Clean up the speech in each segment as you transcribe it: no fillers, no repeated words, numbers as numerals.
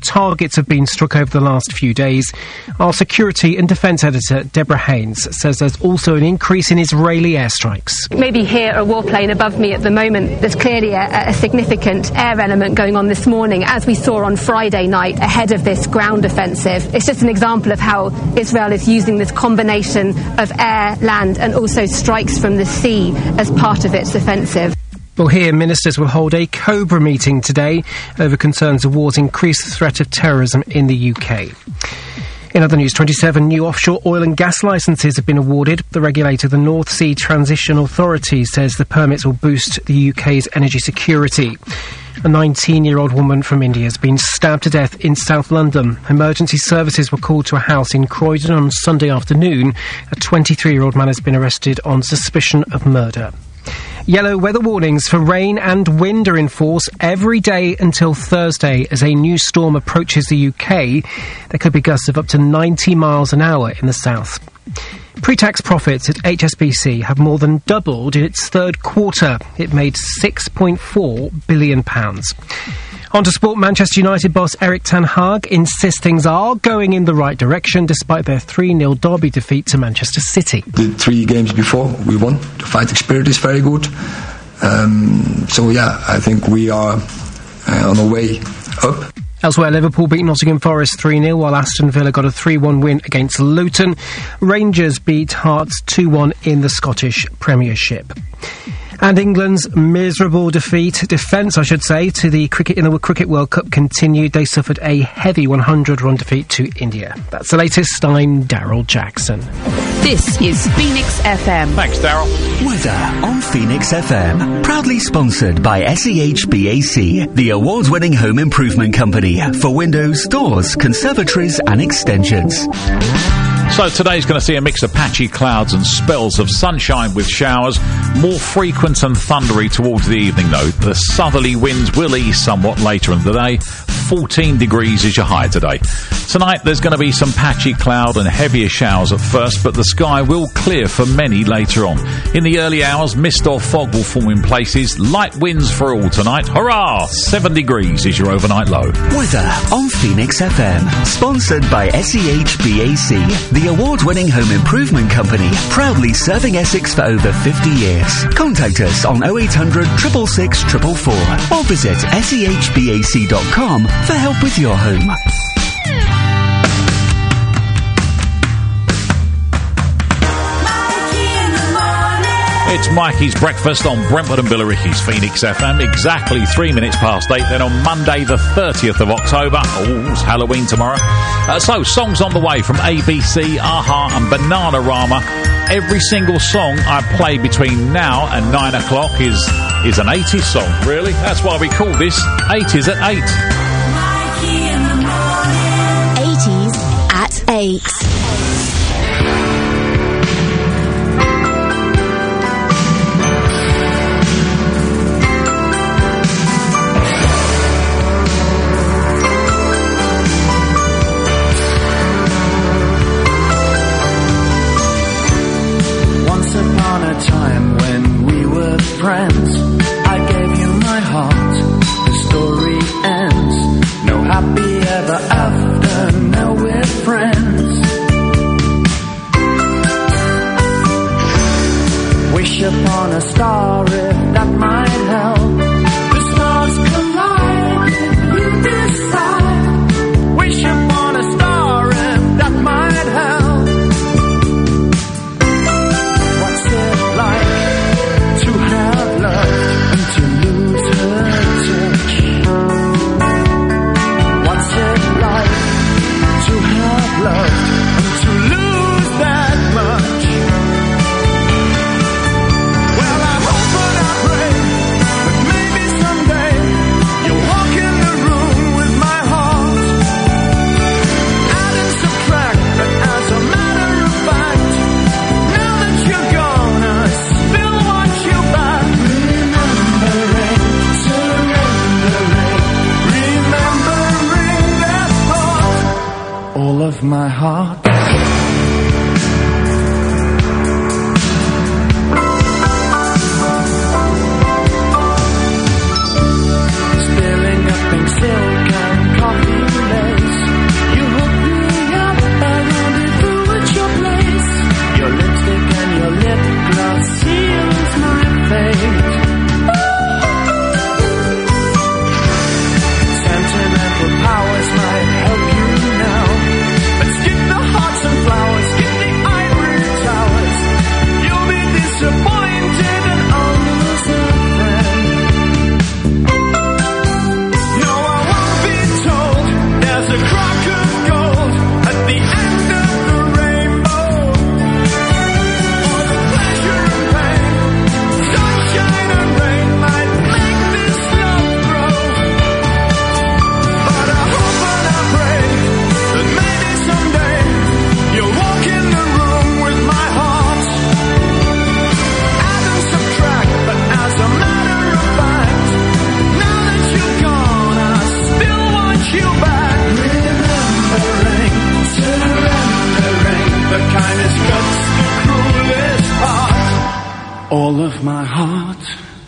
targets have been struck over the last few days. Our security and defence editor, Deborah Haynes, says there's also an increase in Israeli airstrikes. Maybe hear a warplane above me at the moment. There's clearly a significant air element going on this morning, as we saw on Friday night ahead of this ground offensive. It's just an example of how Israel is using this combination of air, land and also strikes from the sea as part of its offensive. Well, here, ministers will hold a Cobra meeting today over concerns of war's increased threat of terrorism in the UK. In other news, 27 new offshore oil and gas licences have been awarded. The regulator, the North Sea Transition Authority, says the permits will boost the UK's energy security. A 19-year-old woman from India has been stabbed to death in South London. Emergency services were called to a house in Croydon on Sunday afternoon. A 23-year-old man has been arrested on suspicion of murder. Yellow weather warnings for rain and wind are in force every day until Thursday as a new storm approaches the UK. There could be gusts of up to 90 miles an hour in the south. Pre-tax profits at HSBC have more than doubled in its third quarter. It made £6.4 billion. On to sport, Manchester United boss Erik ten Hag insists things are going in the right direction despite their 3-0 derby defeat to Manchester City. The 3 games before we won. The fighting spirit is very good. I think we are on our way up. Elsewhere, Liverpool beat Nottingham Forest 3-0, while Aston Villa got a 3-1 win against Luton. Rangers beat Hearts 2-1 in the Scottish Premiership. And England's miserable defence, to the Cricket World Cup continued. They suffered a heavy 100-run defeat to India. That's the latest. I'm Daryl Jackson. This is Phoenix FM. Thanks, Daryl. Weather on Phoenix FM. Proudly sponsored by SEHBAC, the award-winning home improvement company for windows, doors, conservatories and extensions. So today's going to see a mix of patchy clouds and spells of sunshine with showers, more frequent and thundery towards the evening though. The southerly winds will ease somewhat later in the day. 14 degrees is your high today. Tonight there's going to be some patchy cloud and heavier showers at first, but the sky will clear for many later on. In the early hours, mist or fog will form in places. Light winds for all tonight. Hurrah! 7 degrees is your overnight low. Weather on Phoenix FM. Sponsored by SEHBAC, the award-winning home improvement company, proudly serving Essex for over 50 years. Contact us on 0800 666 444 or visit sehbac.com for help with your home. It's Mikey's Breakfast on Brentwood and Billericay's Phoenix FM, exactly 3 minutes past 8. Then on Monday the 30th of October, it's Halloween tomorrow. So, songs on the way from ABC, Aha and Bananarama. Every single song I play between now and 9 o'clock is an 80s song, really. That's why we call this 80s at 8. Mikey in the morning. 80s at 8. Time when we were friends, I gave you my heart, the story ends. No happy ever after, now we're friends. Wish upon a star if that might help. The stars collide if you decide. Wish upon a star if that might help. Of my heart. Spilling up pink silk and coffee lace. and his guts the cruelest part. All of my heart.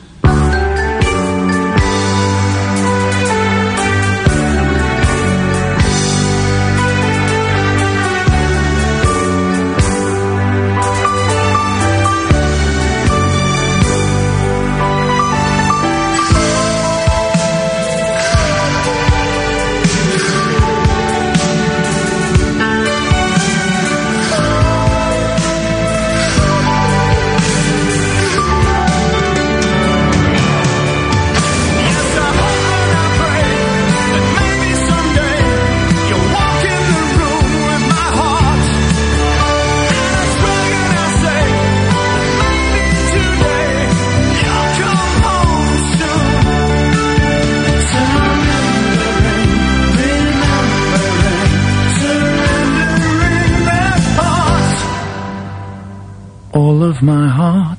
All of my heart.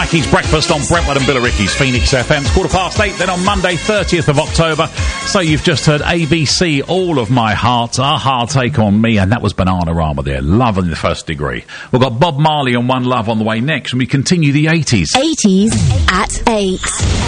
Mackey's Breakfast on Brentwood and Billericay's Phoenix FM. It's 8:15, then on Monday, 30th of October. So you've just heard ABC, All of My Heart, A Hard Take on Me, and that was Bananarama there. Love in the First Degree. We've got Bob Marley and One Love on the way next, and we continue the 80s. 80s at 8.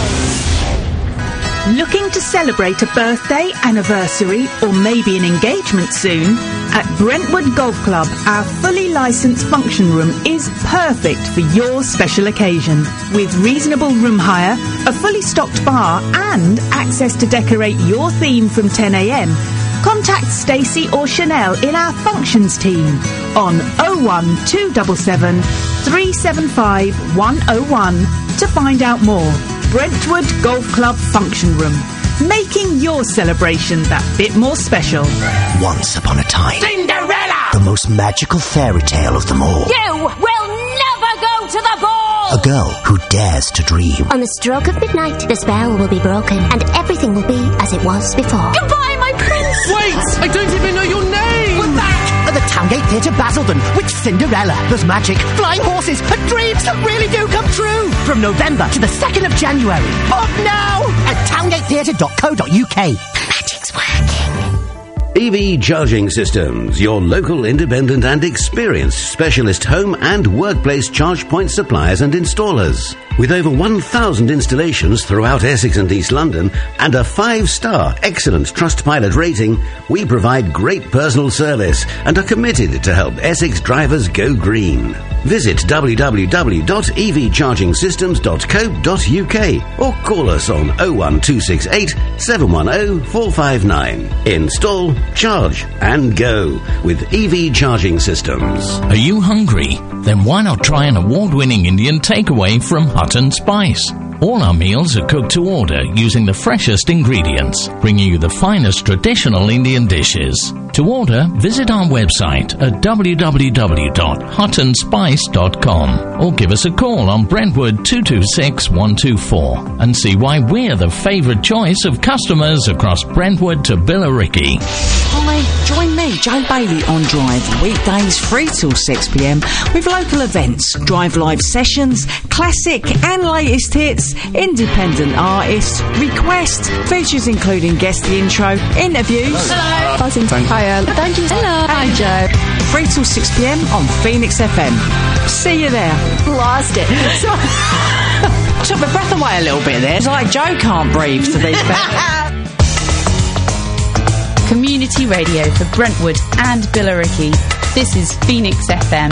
Looking to celebrate a birthday, anniversary, or maybe an engagement soon? At Brentwood Golf Club, our fully licensed function room is perfect for your special occasion. With reasonable room hire, a fully stocked bar, and access to decorate your theme from 10 a.m, contact Stacey or Chanel in our functions team on 01277 375 101 to find out more. Brentwood Golf Club Function Room, making your celebration that bit more special. Once upon a time, Cinderella! The most magical fairy tale of them all. You will never go to the ball! A girl who dares to dream. On the stroke of midnight, the spell will be broken, and everything will be as it was before. Goodbye, my prince! Wait! I don't even know your name! We're back at the Towngate Theatre, Basildon, with Cinderella. There's magic, flying horses, and dreams that really do come true. From November to the 2nd of January. Book now at towngatetheatre.co.uk. The magic's working. EV Charging Systems, your local independent and experienced specialist home and workplace charge point suppliers and installers. With over 1,000 installations throughout Essex and East London and a 5-star excellent Trustpilot rating, we provide great personal service and are committed to help Essex drivers go green. Visit www.evchargingsystems.co.uk or call us on 01268 710 459. Install, charge and go with EV Charging Systems. Are you hungry? Then why not try an award-winning Indian takeaway from Hut and Spice? All our meals are cooked to order using the freshest ingredients, bringing you the finest traditional Indian dishes. To order, visit our website at www.hutandspice.com or give us a call on Brentwood 226 124 and see why we're the favourite choice of customers across Brentwood to Billericay. Hi, join me, Joe Bailey, on Drive, weekdays 3 till 6pm with local events, Drive Live sessions, classic and latest hits, independent artists, request, features including guest the intro, interviews. Hello. Buzzing. Hiya. Thank you. Hello. Hi, Joe. 3 till 6pm on Phoenix FM. See you there. Lost it. Took my breath away a little bit there. It's like Joe can't breathe, to be fair. Community radio for Brentwood and Billericay. This is Phoenix FM.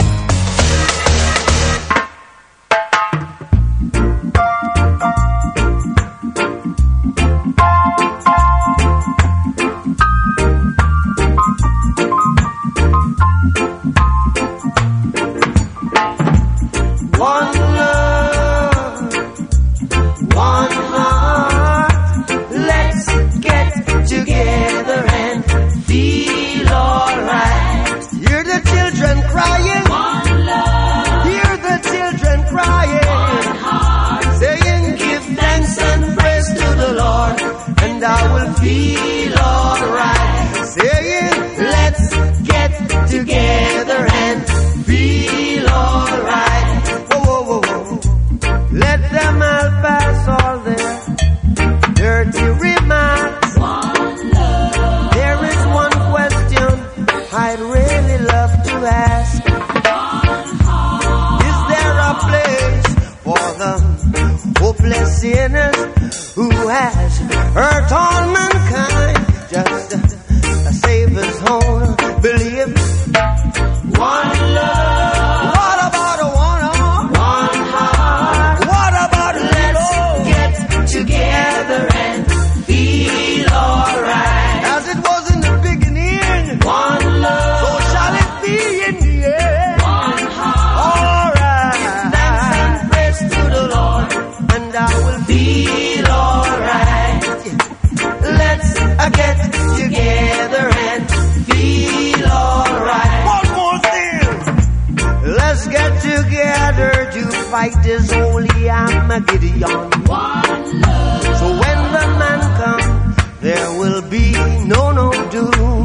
Fight this holy Armageddon. So when the man comes, there will be no doom.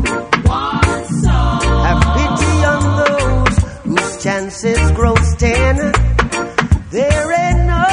Have pity on those whose chances grow thin. There ain't no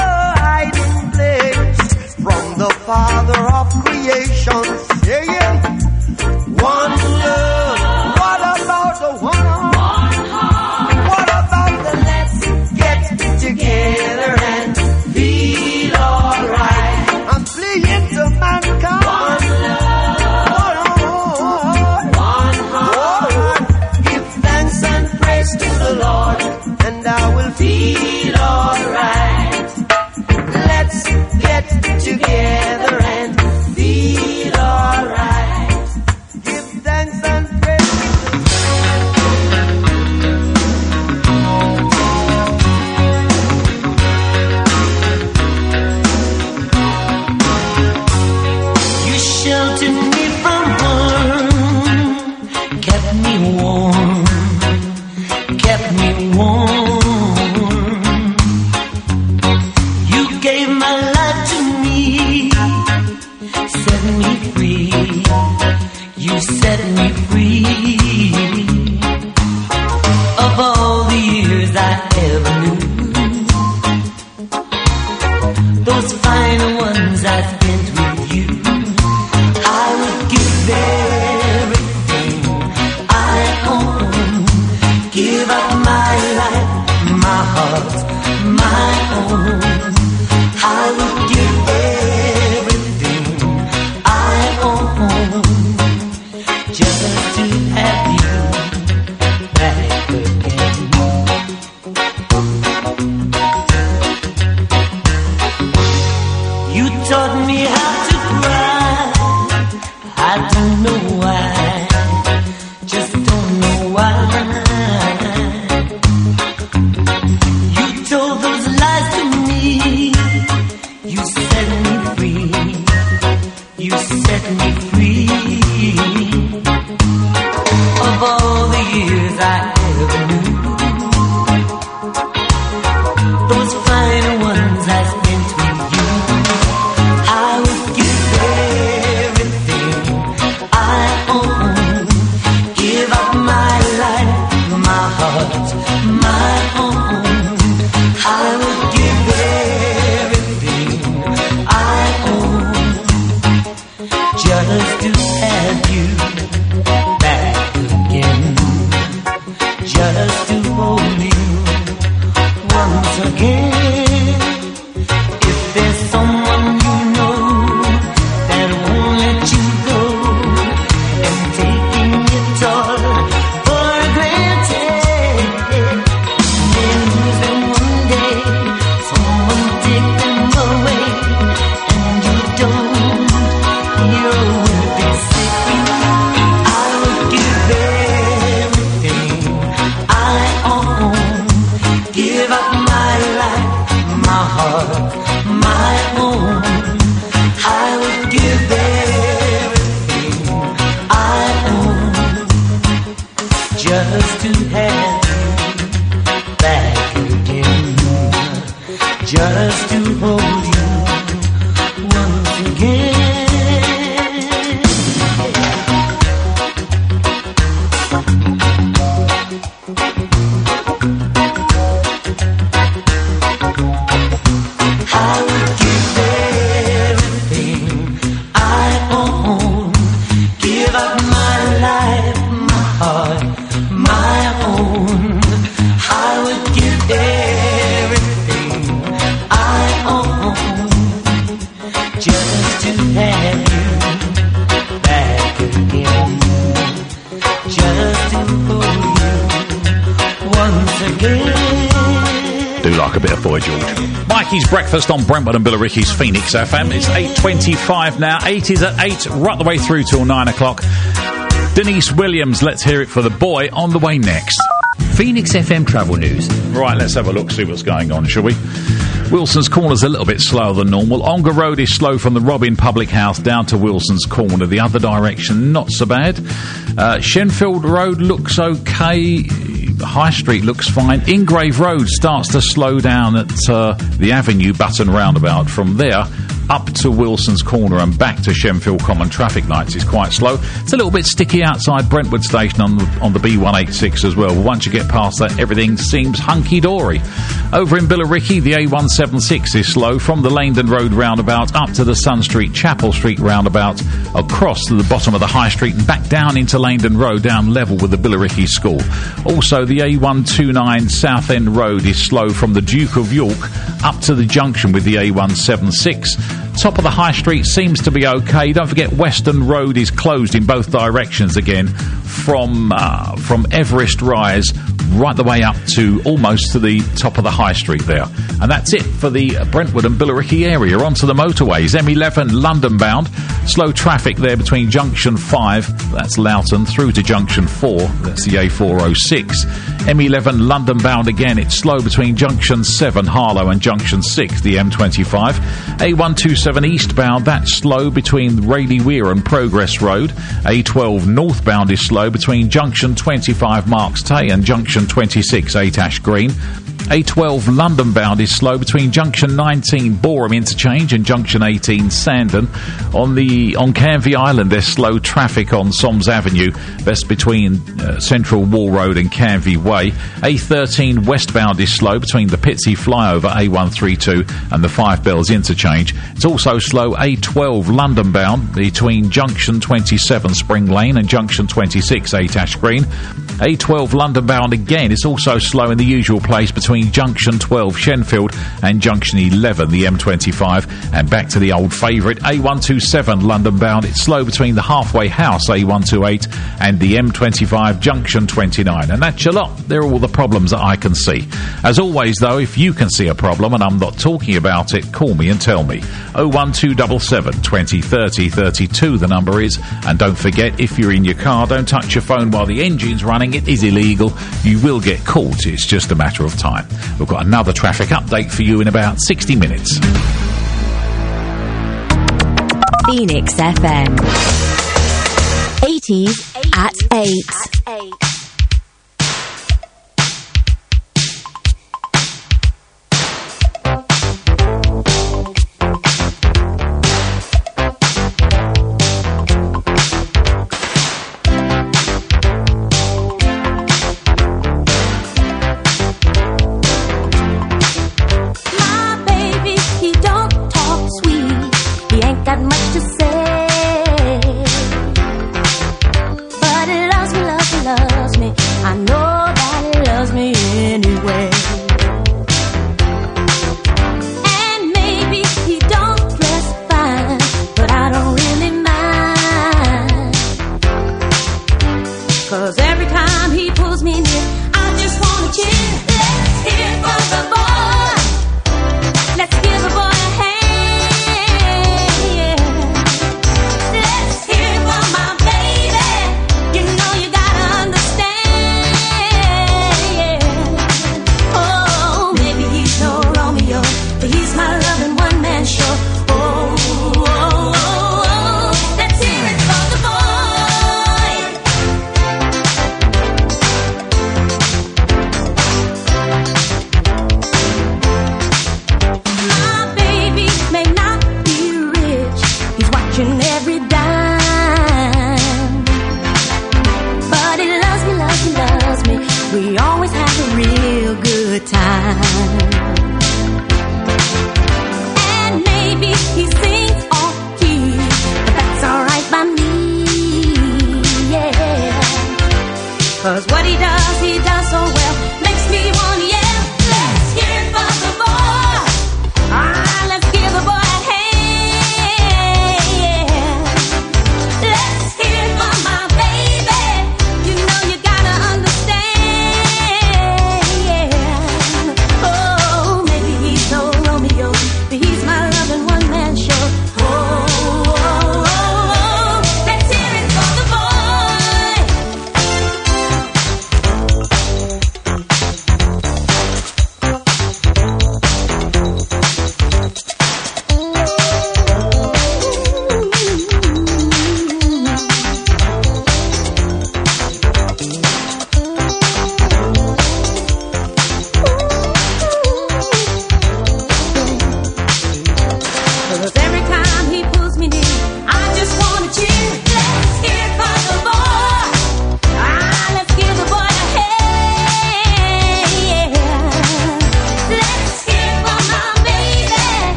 mother of creation, saying, one love. What about the one heart? What about the let's get together and feel alright? I'm pleading to mankind. One love, one heart. Give thanks and praise to the Lord, and I will feel alright. Let's get together and feel alright. Give thanks and praise. You sheltered me from harm, kept me warm, kept me warm. You gave my life to me, set me free. You set me free of all the years I ever knew. Those final ones I spent with you, I would give everything I own, give up my life, my heart, my own. I would give everything I own just to have you back again. You taught me how to cry. I don't know why, just don't know why. You told those lies to me. You set me free. You set me free of all the years I ever knew. Those final ones I spent with you, I would give everything I own, give up my life, my heart, my own. I would give everything I own just to have you back again, just to hold you once again. If there's someone you know that won't let you go, and taking it all for granted, then lose them one day, someone take them away, and you don't hear what they say. I would give everything I own, give up my life, my heart, my own. I would give everything I own just to have you back again, just to hold you once again. I would give everything I own, give up my life, my heart, my own. I would give everything I own just to have you back again, just to hold you once again. Do like a bit of Boy George. Mikey's Breakfast on Brentwood and Billericay's Phoenix FM. It's 8:25 now. 80s at 8, right the way through till 9 o'clock. Denise Williams, let's hear it for the boy, on the way next. Phoenix FM travel news. Right, let's have a look, see what's going on, shall we? Wilson's Corner's a little bit slower than normal. Ongar Road is slow from the Robin Public House down to Wilson's Corner. The other direction, not so bad. Shenfield Road looks okay. High Street looks fine. Ingrave Road starts to slow down at the Avenue Button roundabout. From there, up to Wilson's Corner and back to Shenfield Common traffic lights is quite slow. It's a little bit sticky outside Brentwood Station on the B186 as well. Once you get past that, everything seems hunky-dory. Over in Billericay, the A176 is slow from the Langdon Road roundabout up to the Sun Street, Chapel Street roundabout, across to the bottom of the High Street and back down into Langdon Road, down level with the Billericay School. Also, the A129 Southend Road is slow from the Duke of York up to the junction with the A176. Top of the High Street seems to be okay. Don't forget Western Road is closed in both directions again from Everest Rise right the way up to almost to the top of the High Street there. And that's it for the Brentwood and Billericay area. Onto the motorways. M11 London bound. Slow traffic there between Junction 5, that's Loughton, through to Junction 4, that's the A406. M11 London bound again. It's slow between Junction 7, Harlow, and Junction 6, the M25. A127 eastbound, that's slow between Rayleigh Weir and Progress Road. A12 northbound is slow between Junction 25 Marks Tay and Junction 26 8 Ash Green. A12 London bound is slow between Junction 19 Boreham Interchange and Junction 18 Sandon. On Canvey Island, there's slow traffic on Soms Avenue. That's between Central Wall Road and Canvey Way. A13 westbound is slow between the Pitsea Flyover A132 and the Five Bells Interchange. It's also slow A12 London bound between Junction 27 Spring Lane and Junction 26 8 Ash Green. A12 London bound again is also slow in the usual place between Junction 12 Shenfield and Junction 11 the M25, and back to the old favourite A127 London bound. It's slow between the Halfway House A128 and the M25 Junction 29, and that's your lot. They're all the problems that I can see. As always though, if you can see a problem and I'm not talking about it, call me and tell me. 01277 20 30 32 the number is, and don't forget, if you're in your car, don't touch your phone while the engine's running. It is illegal. You will get caught. It's just a matter of time. We've got another traffic update for you in about 60 minutes. Phoenix FM. 80s at 8. Loves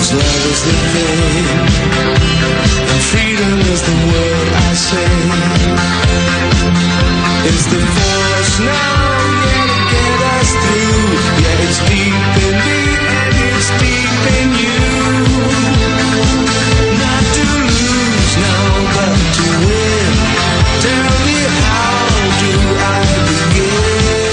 'cause love is the thing, and freedom is the word I say. It's the force now, yeah, to get us through. Yeah, it's deep in me and it's deep in you. Not to lose now, but to win. Tell me, how do I begin?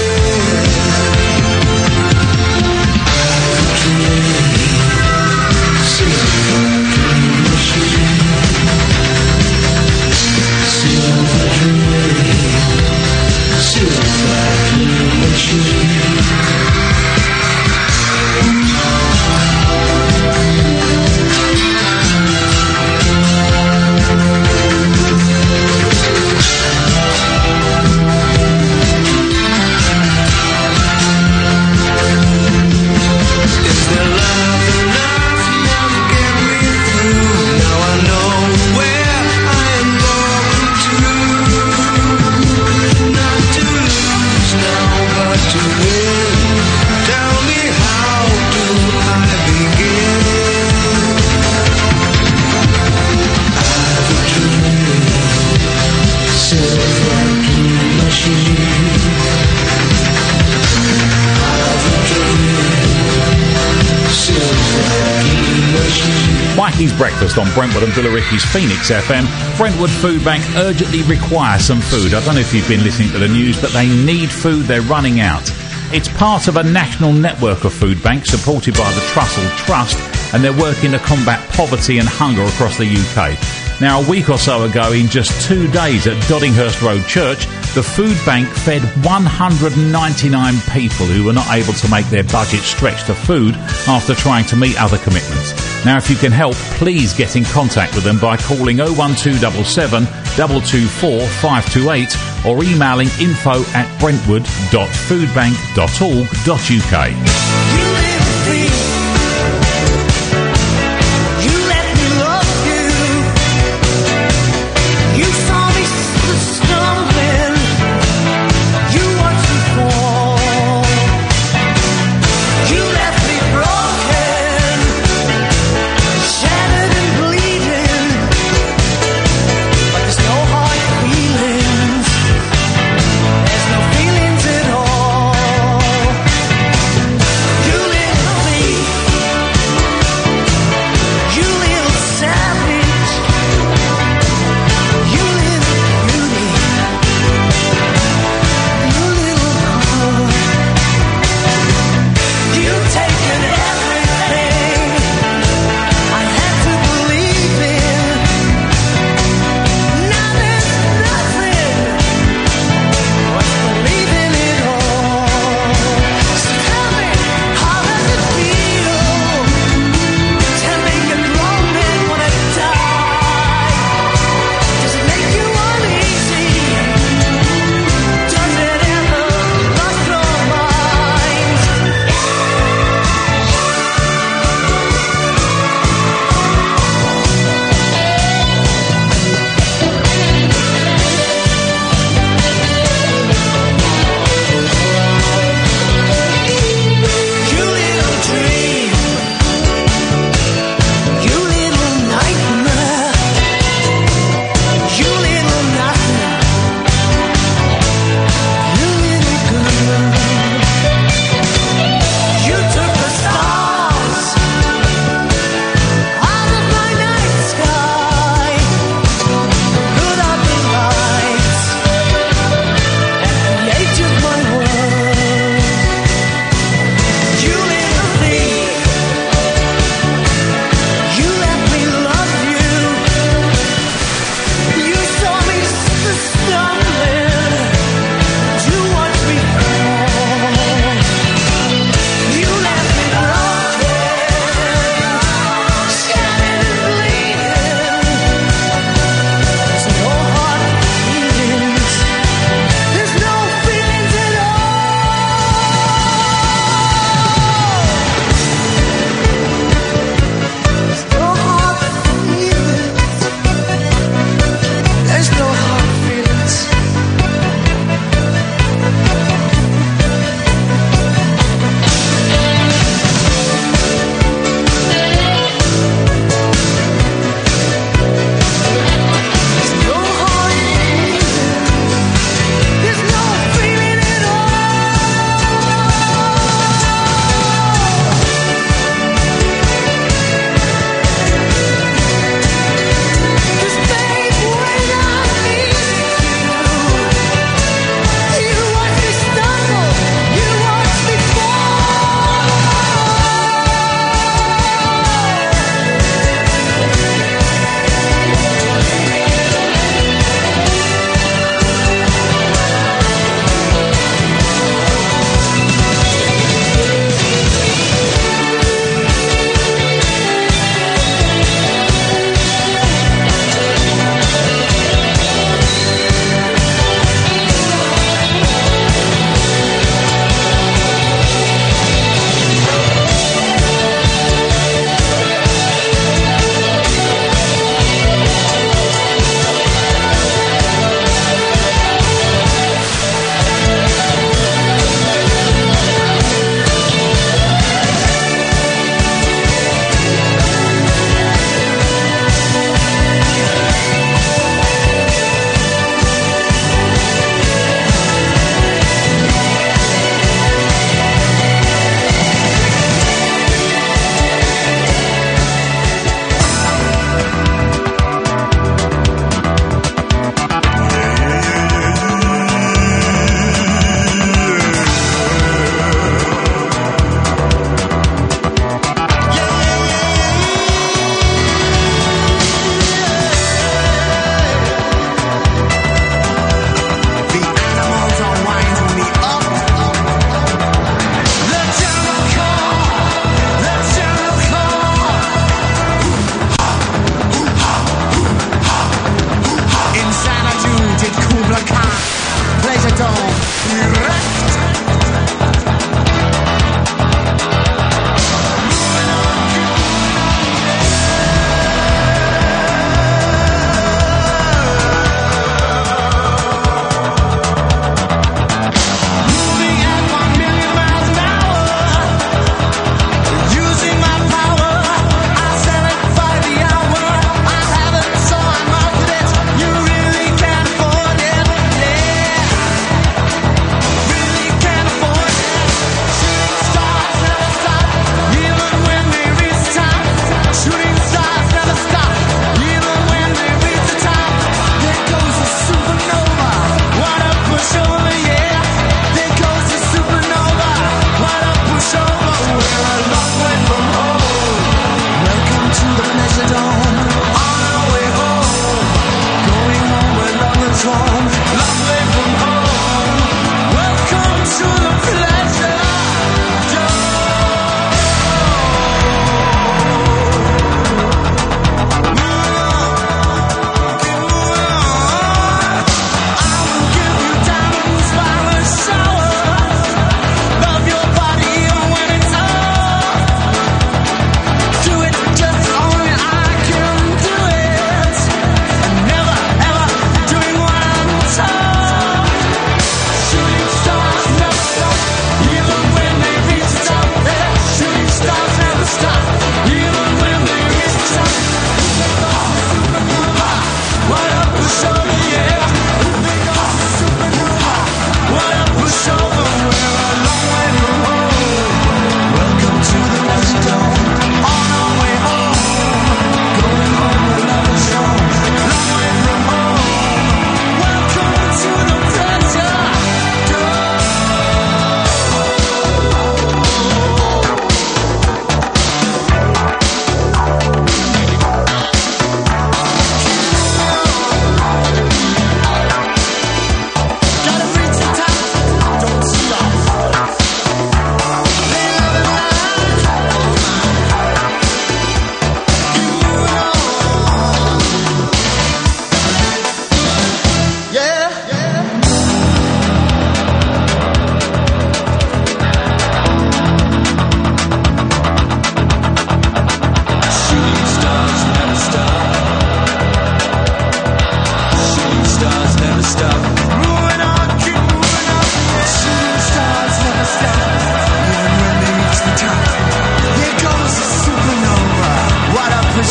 Mikey's Breakfast on Brentwood and Billericay's Phoenix FM. Brentwood Food Bank urgently require some food. I don't know if you've been listening to the news, but they need food. They're running out. It's part of a national network of food banks supported by the Trussell Trust, and they're working to combat poverty and hunger across the UK. Now, a week or so ago, in just 2 days at Doddinghurst Road Church, the food bank fed 199 people who were not able to make their budget stretch to food after trying to meet other commitments. Now, if you can help, please get in contact with them by calling 01277 224 528 or emailing info@brentwood.foodbank.org.uk.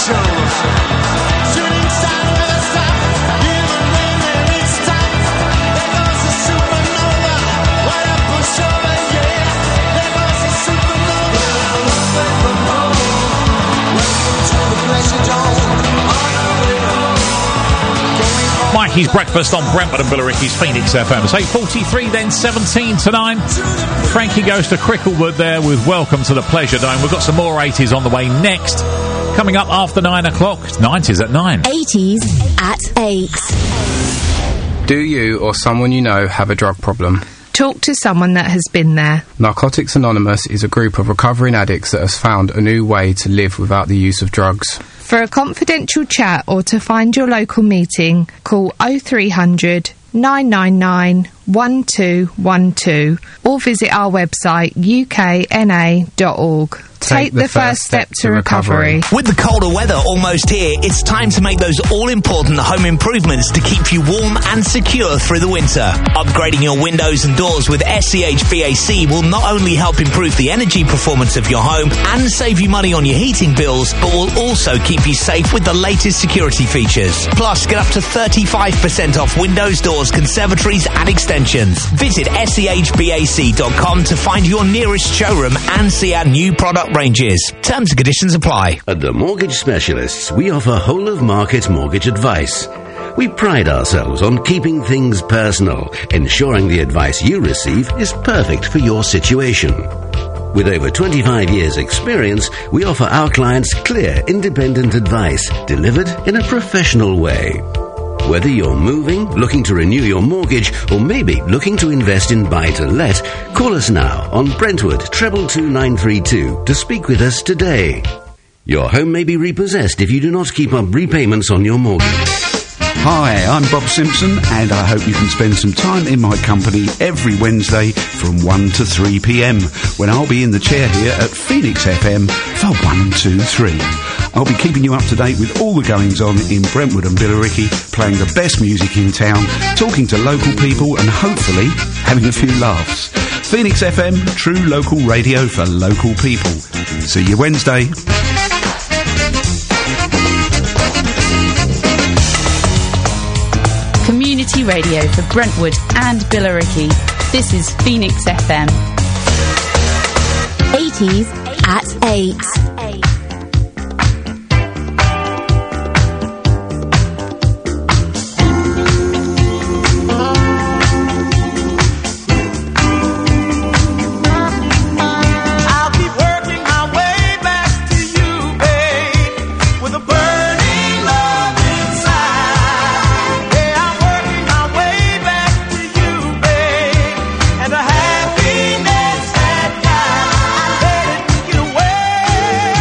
Mikey's Breakfast on Brentwood and Billericay's Phoenix FM. It's 8:43, then 17 to 9. Frankie goes to Cricklewood there with Welcome to the Pleasure Dome. We've got some more 80s on the way next. Coming up after 9 o'clock. 90s at 9. 80s at 8. Do you or someone you know have a drug problem? Talk to someone that has been there. Narcotics Anonymous is a group of recovering addicts that has found a new way to live without the use of drugs. For a confidential chat or to find your local meeting, call 0300 999 1212 or visit our website ukna.org. Take the first step to recovery. With the colder weather almost here, it's time to make those all-important home improvements to keep you warm and secure through the winter. Upgrading your windows and doors with SEH VAC will not only help improve the energy performance of your home and save you money on your heating bills, but will also keep you safe with the latest security features. Plus, get up to 35% off windows, doors, conservatories and extensions. Visit SEHVAC.com to find your nearest showroom and see our new product ranges. Terms and conditions apply. At the Mortgage Specialists, we offer whole-of-market mortgage advice. We pride ourselves on keeping things personal, ensuring the advice you receive is perfect for your situation. With over 25 years' experience, we offer our clients clear, independent advice delivered in a professional way. Whether you're moving, looking to renew your mortgage, or maybe looking to invest in buy-to-let, call us now on Brentwood 222-932 to speak with us today. Your home may be repossessed if you do not keep up repayments on your mortgage. Hi, I'm Bob Simpson, and I hope you can spend some time in my company every Wednesday from 1 to 3 p.m, when I'll be in the chair here at Phoenix FM for 123. I'll be keeping you up to date with all the goings-on in Brentwood and Billericay, playing the best music in town, talking to local people and hopefully having a few laughs. Phoenix FM, true local radio for local people. See you Wednesday. Community radio for Brentwood and Billericay. This is Phoenix FM. 80s at 8. Happiness at night, let it get away.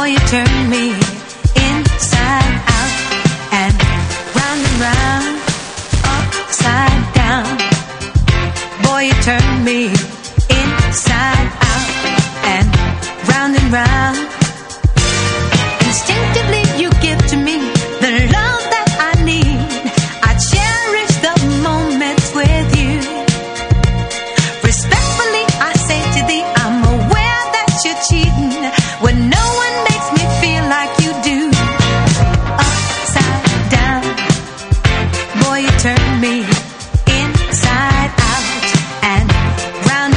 you turn me inside out and round, upside down. Boy, you turn me inside out and round. Instinctively you give to me the love that I need. I cherish the moments with you. Respectfully I say to thee, I'm aware that you're cheating when no one makes me feel like you do. Upside down, boy, you turn me inside out and round.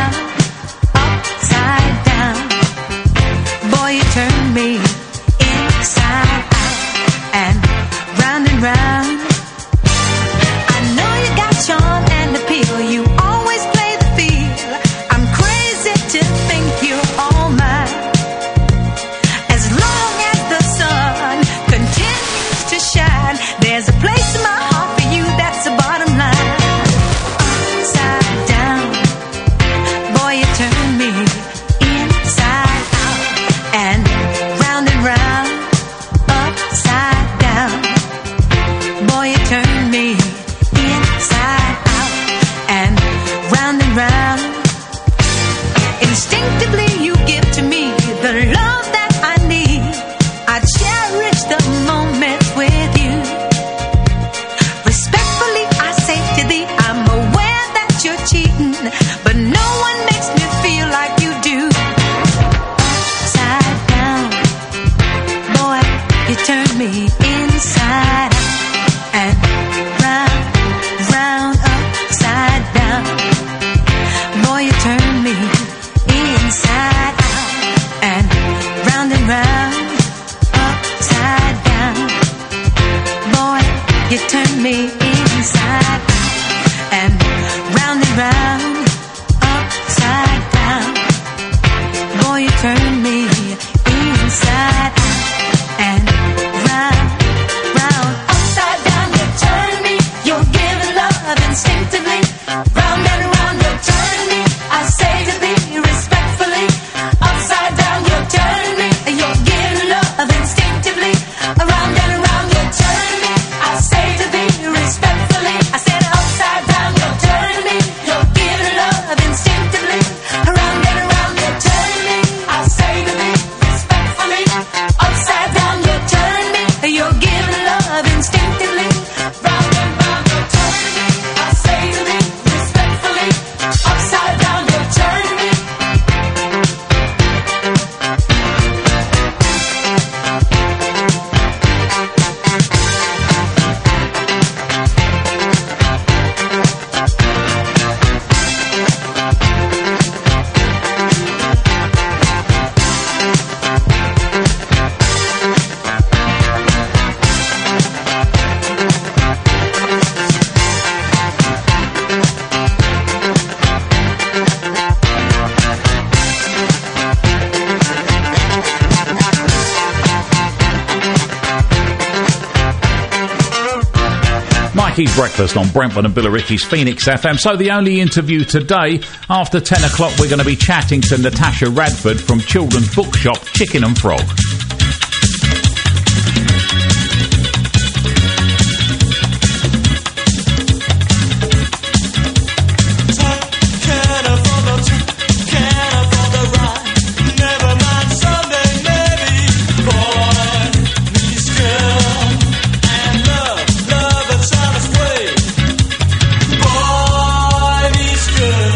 Upside down, boy, you turn me inside out and round. I know you got charm and appeal, you always play the field. I'm crazy to think you're all mine. As long as the sun continues to shine, there's a place in my heart for you, that's the bottom line. Upside down, boy, you turn me inside out and round. Upside down, boy, you turn me inside out and round. Instinctively you give to me the love that I need. I cherish the moments with you. Respectfully I say to thee, I'm aware that you're cheating, but no one makes me feel like you do. Upside down, boy, you turn me inside out and round, upside down. Boy, you turn me inside out and round, upside down. Boy, you turn me inside out and round, upside down. Boy, you turn me inside out and round, upside down. You turn me, you're giving love instinctively. Round and round, you turn me, I say to thee respectfully. Upside down, you turn me, you're giving love instinctively. Around and around, you turn me, I say to thee respectfully. I said upside down, you turn me, you're giving love instinctively. Around and around, you turn me, I say to thee respectfully. Upside down, you turn me, you're giving love instinctively. Round and round, you turn me, I say to thee respectfully. Upside down, you turn me. Mikey's Breakfast on Brentford and Billericay's Phoenix FM. So the only interview today, after 10 o'clock, we're going to be chatting to Natasha Radford from children's bookshop Chicken and Frog.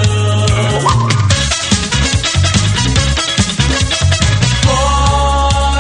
Boy,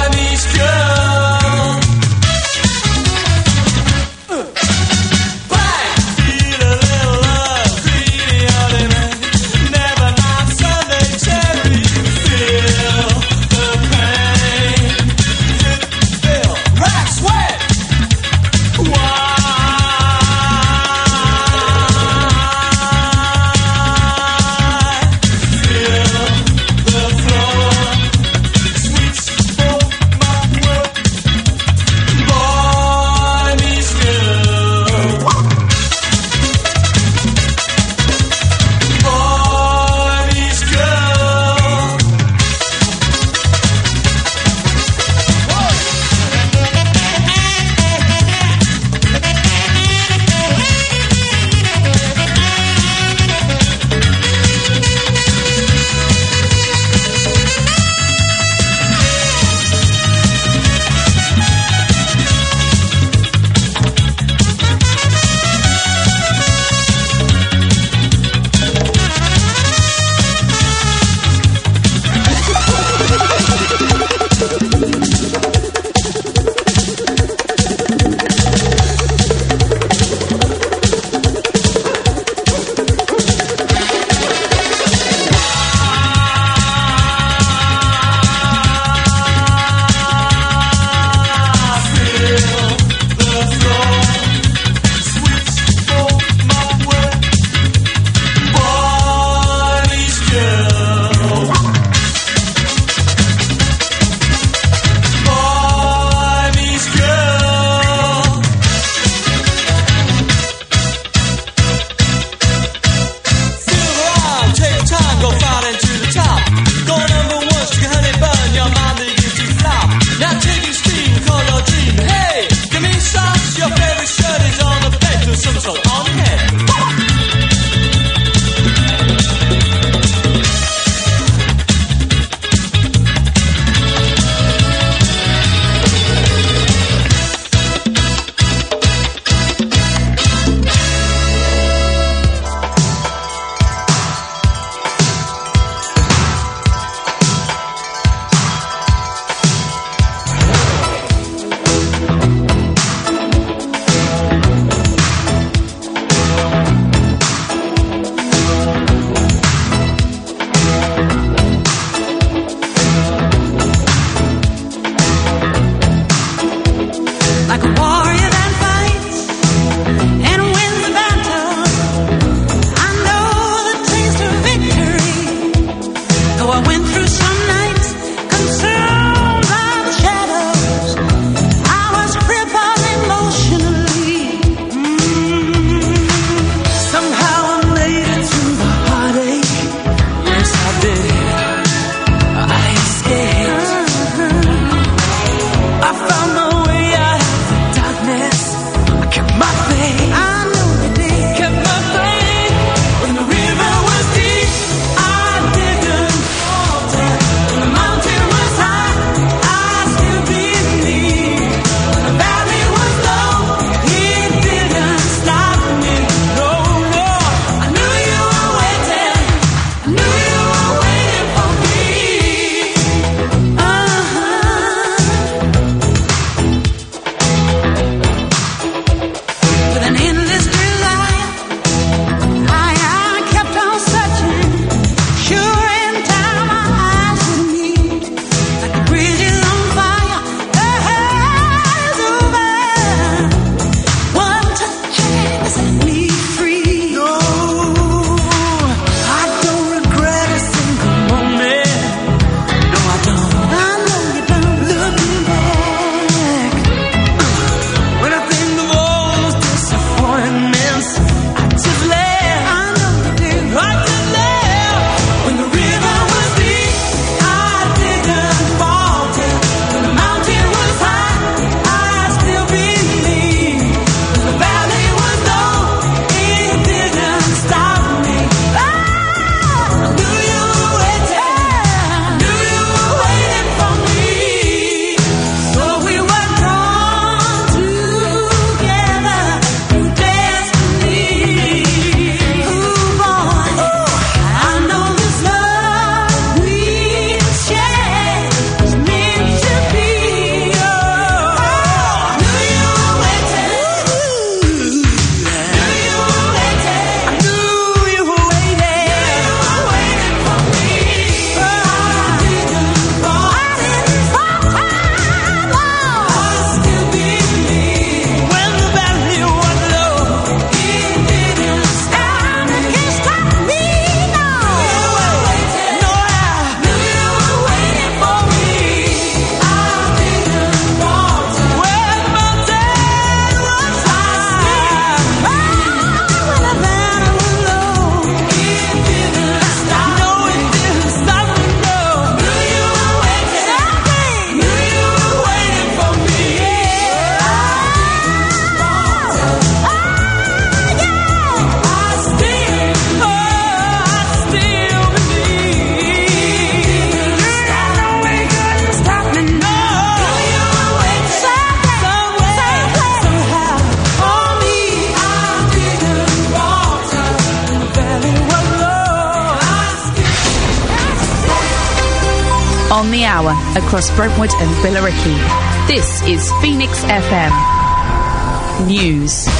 on the hour across Brentwood and Billericay. This is Phoenix FM News.